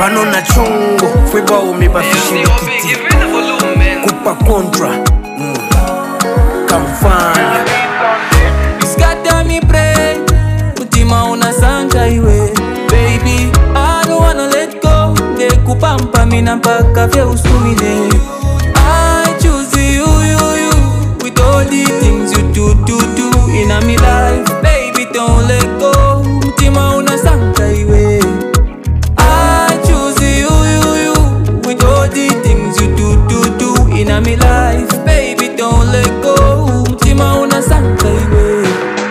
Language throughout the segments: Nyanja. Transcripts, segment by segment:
Bano na chungo Fweba umi bafishirikiti Kupa kontra Kamfana Scatter me pray Mutima unasanja iwe Baby, I don't wanna let go De kupampa mina mpaka vya usumile I choose you With all the things you do in a me life. Baby, don't let go Mutima unasanja iwe I choose you With all the things you do in a me life. Baby, don't let go Mutima unasanja iwe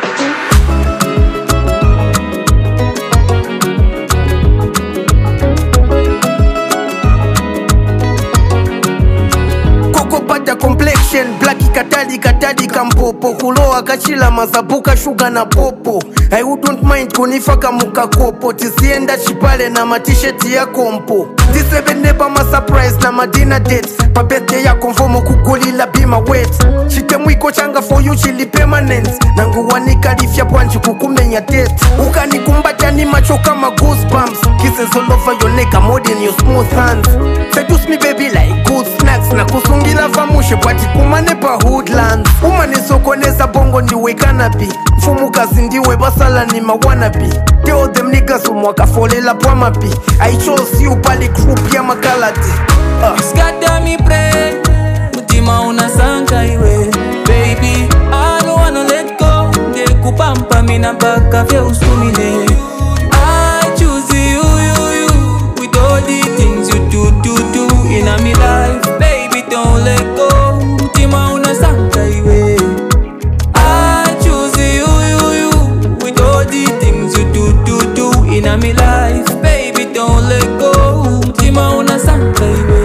complexion black katadi kampopo kuloa kachila mazabuka shuga na popo. I wouldn't mind kunifaka muka kopo tisienda chipale na matisheti ya kompo. Disebe neba ma surprise na madina dates pa birthday ya konfomo kugulila bima wet. Chite mwiko changa for you chili permanent nanguwanika lifya bwanji kukumenya date. Ukanikumbatia ni macho kama goosebumps. Kisses all over your neck more than your smooth hands. Seduce me baby like good snacks na kusungila vamushe pati kumane pa hoodlands. Umane sokoneza bongo ndiwe kanabi mfumu kazi ndiwe basala ni mawanabi. Tell them niggas umwaka folela pwa mapi. I chose you pali group ya makalati. Scatter me pray Mutima unasanja iwe Baby, I don't wanna let go De kupampa mina mpaka vya usumile I choose you With all the things you do in a me life. Baby, don't let go Mutima unasanja iwe I choose you With all the things you do in a me life. Baby, don't let go Mutima unasanja iwe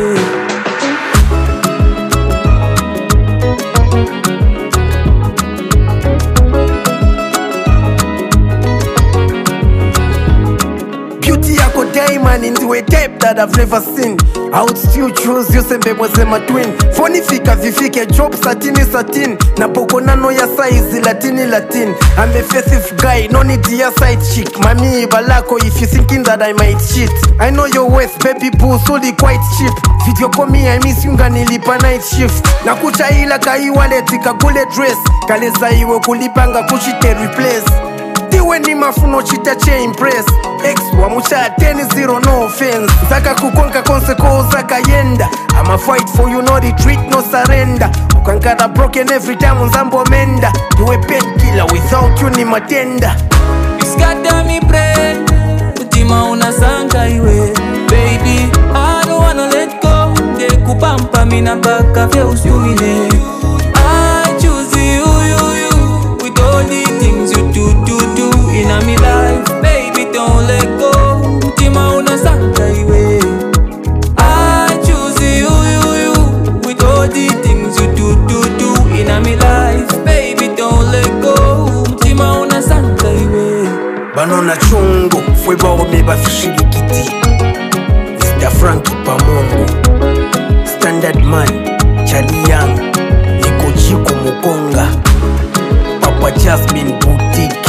Into a type that I've never seen. I would still choose you sembe mweze my twin. Phone fika vifike job satin na poko nano ya size latin. I'm a faithful guy, no need ya side chick. Mami balako if you thinking that I might cheat. I know your waist baby boo solely quite cheap. Video call me I miss you nganilipa night shift. Na kucha ila kai wallet kagule dress. Kaleza iwe kulipanga kuchite replace. Diwe ni mafuno chita che impress. Ex wa mucha 10-0 no offense. Zaka kukonka konseko zaka yenda. I'ma fight for you, no retreat, no surrender. Ukankara broken every time unzambo menda. You a painkiller without you ni matenda. Scatter me pray Mutima unasanja iwe Baby, I don't wanna let go De kupampa mina mpaka vya usumile I choose you With all the things you do in a me life. Baby, don't let go Mutima unasanja iwe I choose you With all the things you do in a me life. Baby, don't let go Mutima unasanja iwe Bano na chungo Fweba umi bafishirikiti Mr. Frankie Pamongo Standard Man Charlie Young Niko Chico Mukonga Papa Jasmine Boutique